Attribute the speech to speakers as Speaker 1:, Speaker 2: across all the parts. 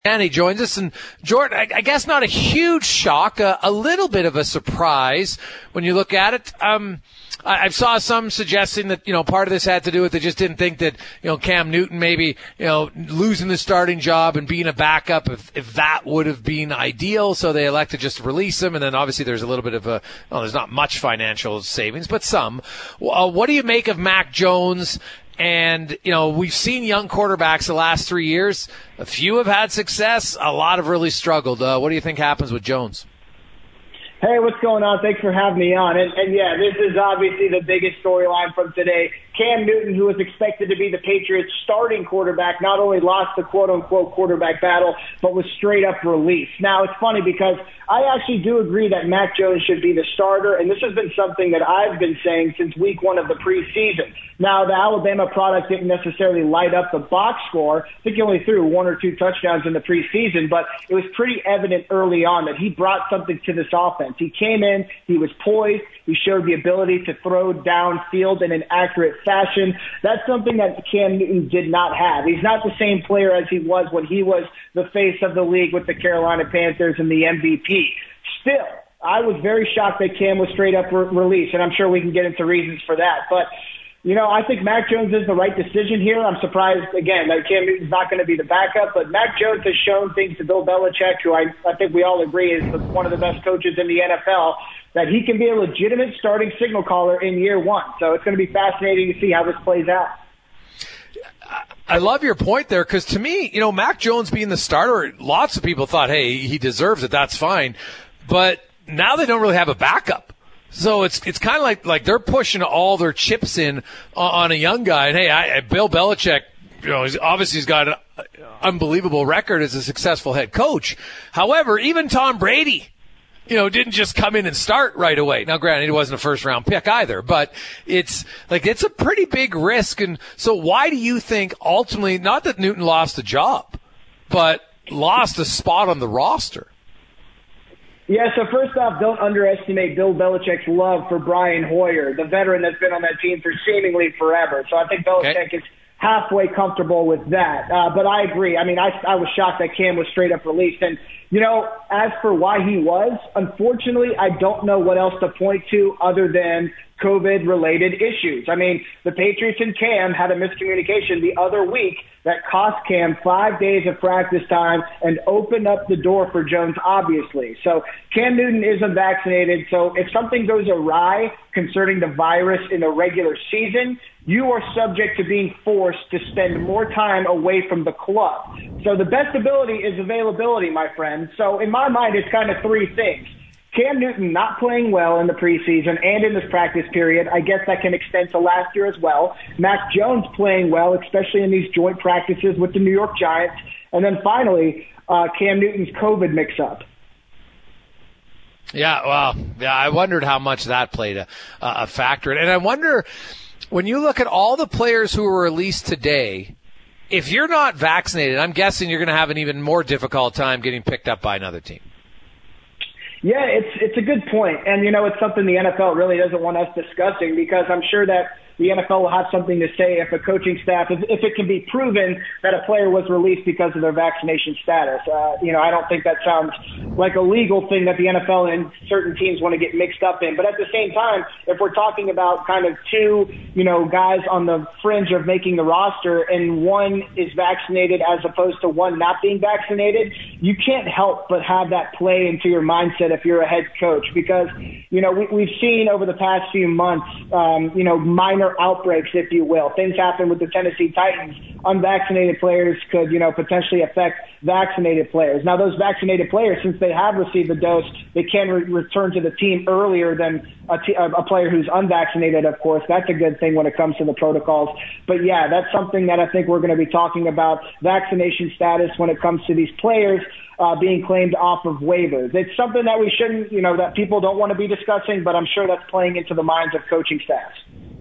Speaker 1: Danny joins us, and Jordan, I guess not a huge shock, a little bit of a surprise when you look at it. I saw some suggesting that, part of this had to do with they just didn't think that, Cam Newton maybe, losing the starting job and being a backup, if that would have been ideal. So they elected just to release him. And then obviously there's a little bit of there's not much financial savings, but some. What do you make of Mac Jones? And, we've seen young quarterbacks the last 3 years. A few have had success. A lot have really struggled. What do you think happens with Jones?
Speaker 2: Hey, what's going on? Thanks for having me on. And yeah, this is obviously the biggest storyline from today. Cam Newton, who was expected to be the Patriots' starting quarterback, not only lost the quote-unquote quarterback battle, but was straight up released. Now, it's funny because I actually do agree that Mac Jones should be the starter, and this has been something that I've been saying since week 1 of the preseason. Now, the Alabama product didn't necessarily light up the box score. I think he only threw 1 or 2 touchdowns in the preseason, but it was pretty evident early on that he brought something to this offense. He came in, he was poised, he showed the ability to throw downfield in an accurate fashion. That's something that Cam Newton did not have. He's not the same player as he was when he was the face of the league with the Carolina Panthers and the MVP. Still, I was very shocked that Cam was straight up released, and I'm sure we can get into reasons for that. But I think Mac Jones is the right decision here. I'm surprised, again, that Cam Newton's not going to be the backup, but Mac Jones has shown things to Bill Belichick, who I think we all agree is one of the best coaches in the NFL, that he can be a legitimate starting signal caller in year 1. So it's going to be fascinating to see how this plays out.
Speaker 1: I love your point there, because to me, Mac Jones being the starter, lots of people thought, hey, he deserves it, that's fine. But now they don't really have a backup. So it's kind of like they're pushing all their chips in on a young guy. And hey, Bill Belichick, he's got an unbelievable record as a successful head coach. However, even Tom Brady, didn't just come in and start right away. Now, granted, he wasn't a first-round pick either, but it's a pretty big risk. And so why do you think ultimately, not that Newton lost the job, but lost a spot on the roster?
Speaker 2: Yeah, so first off, don't underestimate Bill Belichick's love for Brian Hoyer, the veteran that's been on that team for seemingly forever. So I think Belichick is halfway comfortable with that. But I agree. I mean, I was shocked that Cam was straight up released. And, as for why he was, unfortunately, I don't know what else to point to other than COVID-related issues. I mean, the Patriots and Cam had a miscommunication the other week that cost Cam 5 days of practice time and opened up the door for Jones, obviously. So Cam Newton isn't vaccinated, so if something goes awry concerning the virus in the regular season, you are subject to being forced to spend more time away from the club. So the best ability is availability, my friend. So in my mind, it's kind of 3 things. Cam Newton not playing well in the preseason and in this practice period. I guess that can extend to last year as well. Mac Jones playing well, especially in these joint practices with the New York Giants. And then finally, Cam Newton's COVID mix-up.
Speaker 1: Yeah, well, I wondered how much that played a factor. And I wonder, when you look at all the players who were released today, if you're not vaccinated, I'm guessing you're going to have an even more difficult time getting picked up by another team.
Speaker 2: Yeah, it's a good point. And, it's something the NFL really doesn't want us discussing, because I'm sure that the NFL will have something to say if a coaching staff, if it can be proven that a player was released because of their vaccination status. I don't think that sounds like a legal thing that the NFL and certain teams want to get mixed up in. But at the same time, if we're talking about kind of 2, guys on the fringe of making the roster and one is vaccinated as opposed to one not being vaccinated, you can't help but have that play into your mindset if you're a head coach, because, we've seen over the past few months, minor outbreaks, if you will. Things happen with the Tennessee Titans. Unvaccinated players could, potentially affect vaccinated players. Now, those vaccinated players, since they have received the dose, they can return to the team earlier than a player who's unvaccinated, of course. That's a good thing when it comes to the protocols. But, yeah, that's something that I think we're going to be talking about, vaccination status when it comes to these players being claimed off of waivers. It's something that we shouldn't, that people don't want to be discussing, but I'm sure that's playing into the minds of coaching staffs.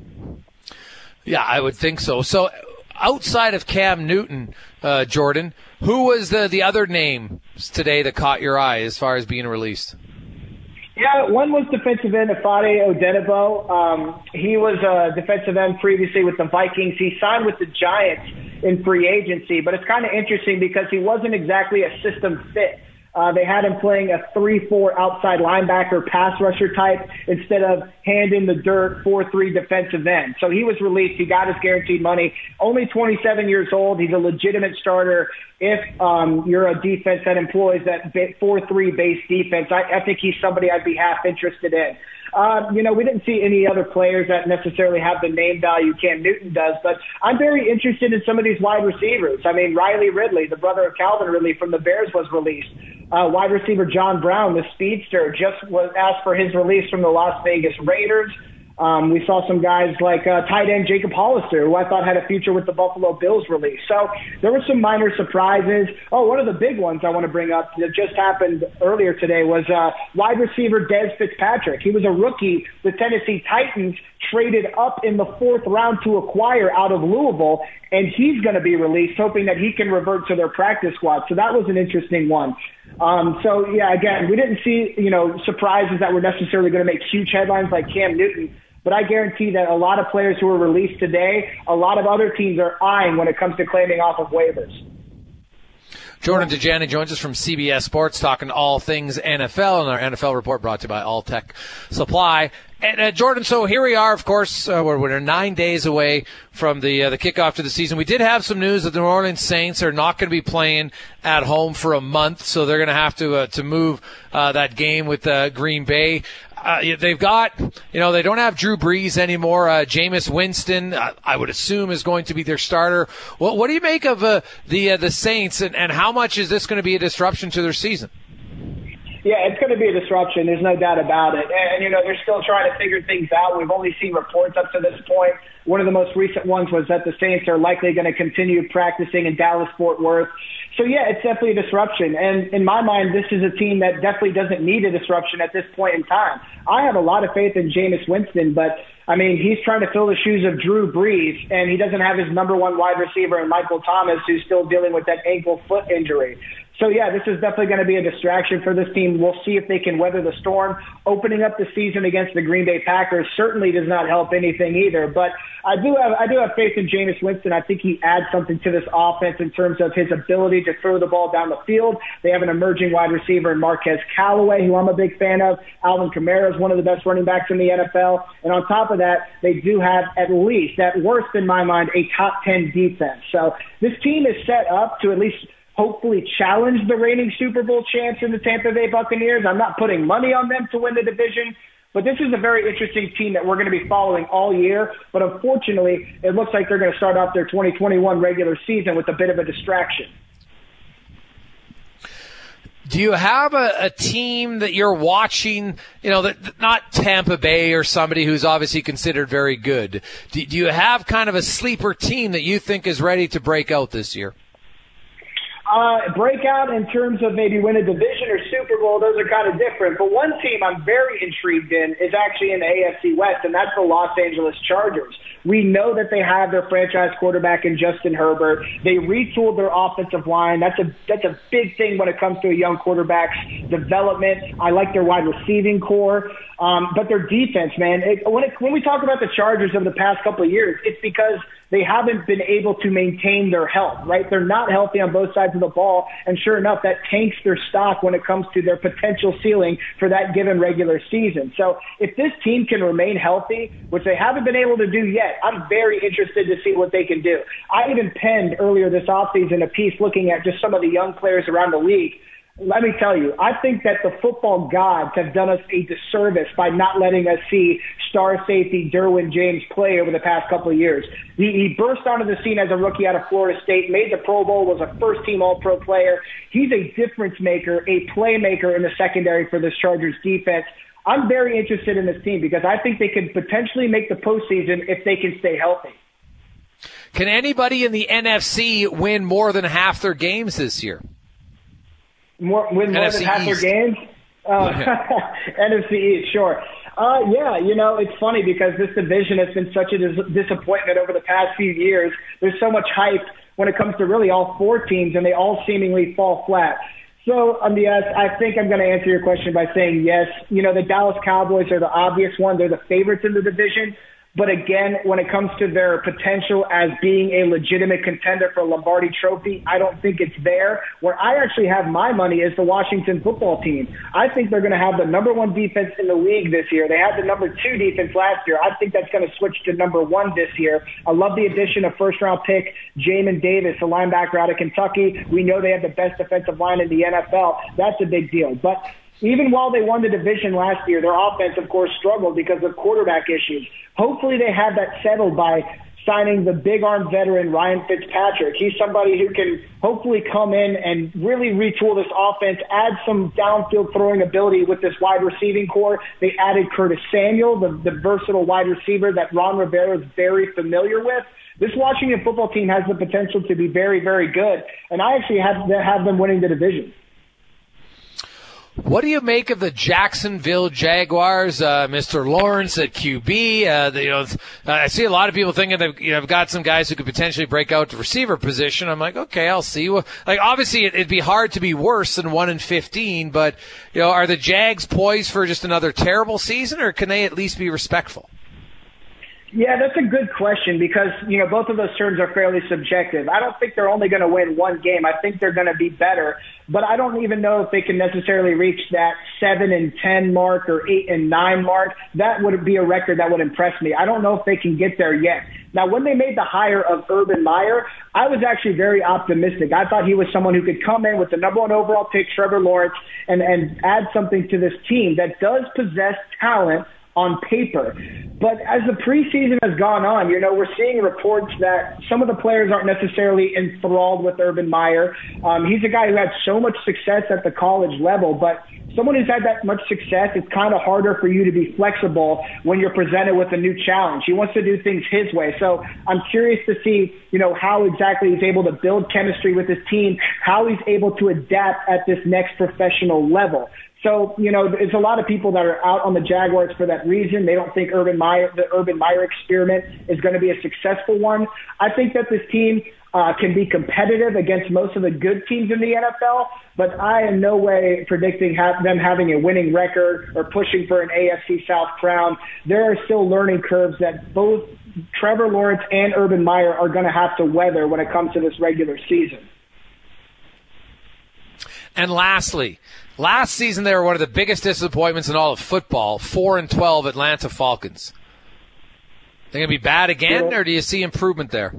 Speaker 1: Yeah, I would think so. So outside of Cam Newton, Jordan, who was the other name today that caught your eye as far as being released?
Speaker 2: Yeah, one was defensive end Ifeadi Odenigbo. He was a defensive end previously with the Vikings. He signed with the Giants in free agency. But it's kind of interesting because he wasn't exactly a system fit. They had him playing a 3-4 outside linebacker pass rusher type instead of hand in the dirt 4-3 defensive end. So he was released. He got his guaranteed money. Only 27 years old. He's a legitimate starter if you're a defense that employs that 4-3 base defense. I think he's somebody I'd be half interested in. We didn't see any other players that necessarily have the name value Cam Newton does, but I'm very interested in some of these wide receivers. I mean, Riley Ridley, the brother of Calvin Ridley from the Bears, was released. Wide receiver John Brown, the speedster, just was asked for his release from the Las Vegas Raiders. We saw some guys like tight end Jacob Hollister, who I thought had a future with the Buffalo Bills release. So there were some minor surprises. One of the big ones I want to bring up that just happened earlier today was wide receiver Dez Fitzpatrick. He was a rookie. The Tennessee Titans traded up in the 4th round to acquire out of Louisville, and he's going to be released, hoping that he can revert to their practice squad. So that was an interesting one. Again, we didn't see, surprises that were necessarily going to make huge headlines like Cam Newton. But I guarantee that a lot of players who were released today, a lot of other teams are eyeing when it comes to claiming off of waivers.
Speaker 1: Jordan Dejani joins us from CBS Sports, talking all things NFL, and our NFL report brought to you by All Tech Supply. And Jordan, so here we are, of course, we're 9 days away from the kickoff to the season. We did have some news that the New Orleans Saints are not going to be playing at home for a month, so they're going to have to move that game with Green Bay. They've got, they don't have Drew Brees anymore. Jameis Winston, I would assume, is going to be their starter. What do you make of the Saints, and how much is this going to be a disruption to their season?
Speaker 2: Yeah, it's going to be a disruption. There's no doubt about it. And, they're still trying to figure things out. We've only seen reports up to this point. One of the most recent ones was that the Saints are likely going to continue practicing in Dallas-Fort Worth. So, yeah, it's definitely a disruption. And in my mind, this is a team that definitely doesn't need a disruption at this point in time. I have a lot of faith in Jameis Winston, but, he's trying to fill the shoes of Drew Brees, and he doesn't have his number one wide receiver in Michael Thomas, who's still dealing with that ankle foot injury. So, yeah, this is definitely going to be a distraction for this team. We'll see if they can weather the storm. Opening up the season against the Green Bay Packers certainly does not help anything either. But I do have faith in Jameis Winston. I think he adds something to this offense in terms of his ability to throw the ball down the field. They have an emerging wide receiver in Marquez Callaway, who I'm a big fan of. Alvin Kamara is one of the best running backs in the NFL. And on top of that, they do have at least, at worst in my mind, a top 10 defense. So this team is set up to at least hopefully challenge the reigning Super Bowl champs in the Tampa Bay Buccaneers. I'm not putting money on them to win the division, but this is a very interesting team that we're going to be following all year. But unfortunately, it looks like they're going to start off their 2021 regular season with a bit of a distraction.
Speaker 1: Do you have a team that you're watching, that not Tampa Bay or somebody who's obviously considered very good? Do you have kind of a sleeper team that you think is ready to break out this year?
Speaker 2: Breakout in terms of maybe win a division or Super Bowl, those are kind of different. But one team I'm very intrigued in is actually in the AFC West, and that's the Los Angeles Chargers. We know that they have their franchise quarterback in Justin Herbert. They retooled their offensive line. That's a big thing when it comes to a young quarterback's development. I like their wide receiving core. But their defense, man, when we talk about the Chargers over the past couple of years, it's because they haven't been able to maintain their health, right? They're not healthy on both sides of the ball, and sure enough, that tanks their stock when it comes to their potential ceiling for that given regular season. So if this team can remain healthy, which they haven't been able to do yet, I'm very interested to see what they can do. I even penned earlier this offseason a piece looking at just some of the young players around the league. Let me tell you, I think that the football gods have done us a disservice by not letting us see star safety Derwin James play over the past couple of years. He burst onto the scene as a rookie out of Florida State, made the Pro Bowl, was a first-team All-Pro player. He's a difference maker, a playmaker in the secondary for this Chargers defense. I'm very interested in this team because I think they could potentially make the postseason if they can stay healthy.
Speaker 1: Can anybody in the NFC win more than half their games this year?
Speaker 2: Win more than half their games? NFC East, sure. It's funny because this division has been such a disappointment over the past few years. There's so much hype when it comes to really all four teams, and they all seemingly fall flat. So, yes, I think I'm going to answer your question by saying yes. The Dallas Cowboys are the obvious one. They're the favorites in the division. But again, when it comes to their potential as being a legitimate contender for a Lombardi Trophy, I don't think it's there. Where I actually have my money is the Washington football team. I think they're going to have the number one defense in the league this year. They had the number two defense last year. I think that's going to switch to number one this year. I love the addition of first-round pick Jamin Davis, a linebacker out of Kentucky. We know they have the best defensive line in the NFL. That's a big deal. But even while they won the division last year, their offense, of course, struggled because of quarterback issues. Hopefully they have that settled by signing the big-arm veteran Ryan Fitzpatrick. He's somebody who can hopefully come in and really retool this offense, add some downfield throwing ability with this wide receiving core. They added Curtis Samuel, the versatile wide receiver that Ron Rivera is very familiar with. This Washington football team has the potential to be very, very good, and I actually have them winning the division.
Speaker 1: What do you make of the Jacksonville Jaguars, Mr. Lawrence at QB? I see a lot of people thinking they've got some guys who could potentially break out the receiver position. I'm like, okay, I'll see. Well, obviously, it'd be hard to be worse than 1-15, but are the Jags poised for just another terrible season, or can they at least be respectful?
Speaker 2: Yeah, that's a good question because, both of those terms are fairly subjective. I don't think they're only going to win one game. I think they're going to be better, but I don't even know if they can necessarily reach that 7-10 mark or 8-9 mark. That would be a record that would impress me. I don't know if they can get there yet. Now, when they made the hire of Urban Meyer, I was actually very optimistic. I thought he was someone who could come in with the number one overall pick, Trevor Lawrence, and add something to this team that does possess talent on paper. But as the preseason has gone on, we're seeing reports that some of the players aren't necessarily enthralled with Urban Meyer. He's a guy who had so much success at the college level, but someone who's had that much success, it's kind of harder for you to be flexible when you're presented with a new challenge. He wants to do things his way. So I'm curious to see, how exactly he's able to build chemistry with his team, how he's able to adapt at this next professional level. So, there's a lot of people that are out on the Jaguars for that reason. They don't think the Urban Meyer experiment is going to be a successful one. I think that this team can be competitive against most of the good teams in the NFL, but I am no way predicting them having a winning record or pushing for an AFC South crown. There are still learning curves that both Trevor Lawrence and Urban Meyer are going to have to weather when it comes to this regular season.
Speaker 1: And lastly, last season they were one of the biggest disappointments in all of football, 4-12 Atlanta Falcons. They're going to be bad again, or do you see improvement there?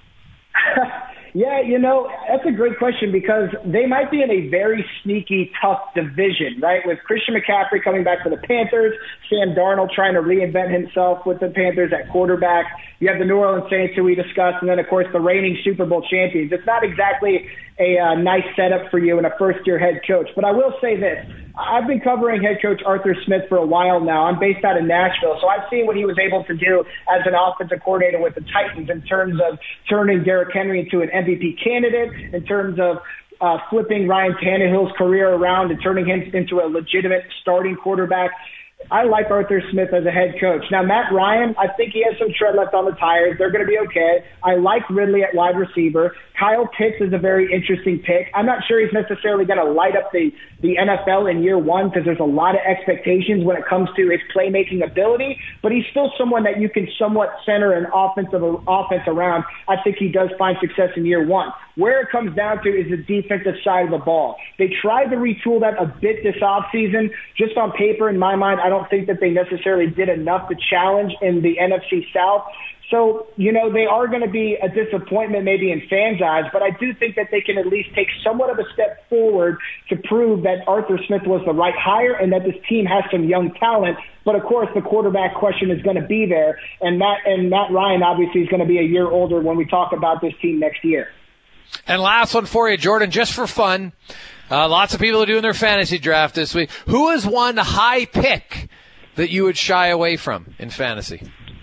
Speaker 2: Yeah, that's a great question because they might be in a very sneaky, tough division, right? With Christian McCaffrey coming back for the Panthers, Sam Darnold trying to reinvent himself with the Panthers at quarterback. You have the New Orleans Saints, who we discussed, and then, of course, the reigning Super Bowl champions. It's not exactly a nice setup for you and a first-year head coach. But I will say this. I've been covering head coach Arthur Smith for a while now. I'm based out of Nashville, so I've seen what he was able to do as an offensive coordinator with the Titans in terms of turning Derrick Henry into an MVP candidate, in terms of flipping Ryan Tannehill's career around and turning him into a legitimate starting quarterback. I like Arthur Smith as a head coach. Now, Matt Ryan, I think he has some tread left on the tires. They're going to be okay. I like Ridley at wide receiver. Kyle Pitts is a very interesting pick. I'm not sure he's necessarily going to light up the NFL in year one because there's a lot of expectations when it comes to his playmaking ability, but he's still someone that you can somewhat center an offense around. I think he does find success in year one. Where it comes down to is the defensive side of the ball. They tried to retool that a bit this offseason. Just on paper, in my mind, I don't think that they necessarily did enough to challenge in the NFC South. So, they are going to be a disappointment maybe in fans' eyes, but I do think that they can at least take somewhat of a step forward to prove that Arthur Smith was the right hire and that this team has some young talent. But, of course, the quarterback question is going to be there, and Matt Ryan obviously is going to be a year older when we talk about this team next year.
Speaker 1: And last one for you, Jordan, just for fun. Lots of people are doing their fantasy draft this week. Who is one high pick that you would shy away from in fantasy?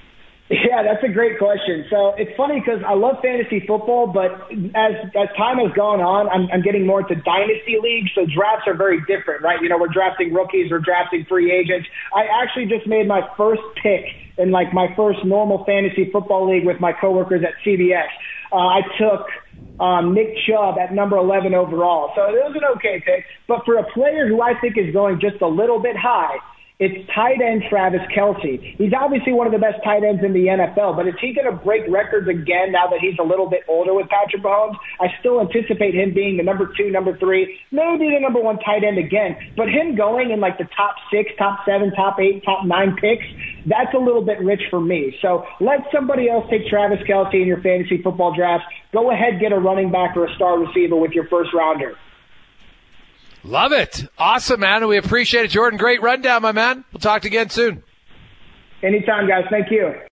Speaker 2: Yeah, that's a great question. So it's funny because I love fantasy football, but as time has gone on, I'm getting more into dynasty leagues. So drafts are very different, right? We're drafting rookies, we're drafting free agents. I actually just made my first pick in my first normal fantasy football league with my coworkers at CBS. I took Nick Chubb at number 11 overall. So it was an okay pick. But for a player who I think is going just a little bit high, It's tight end Travis Kelce. He's obviously one of the best tight ends in the NFL, but is he going to break records again now that he's a little bit older with Patrick Mahomes? I still anticipate him being the number 2, number 3, maybe the number 1 tight end again. But him going in like the top 6, top 7, top 8, top 9 picks, that's a little bit rich for me. So let somebody else take Travis Kelce in your fantasy football drafts. Go ahead, get a running back or a star receiver with your first rounder.
Speaker 1: Love it. Awesome, man. We appreciate it, Jordan. Great rundown, my man. We'll talk to you again soon.
Speaker 2: Anytime, guys. Thank you.